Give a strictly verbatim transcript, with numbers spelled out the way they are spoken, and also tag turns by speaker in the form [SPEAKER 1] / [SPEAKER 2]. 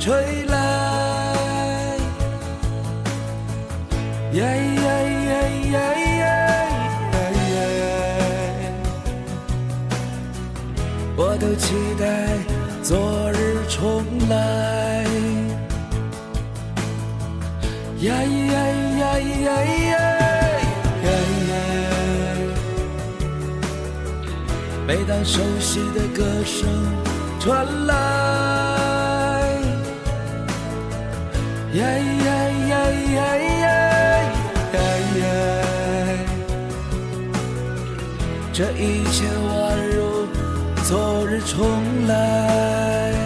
[SPEAKER 1] 吹来，耶耶耶耶耶耶，我都期待昨日重来，耶耶耶耶耶耶，每当熟悉的歌声传来，耶耶耶耶耶耶，这一切宛如昨日重来。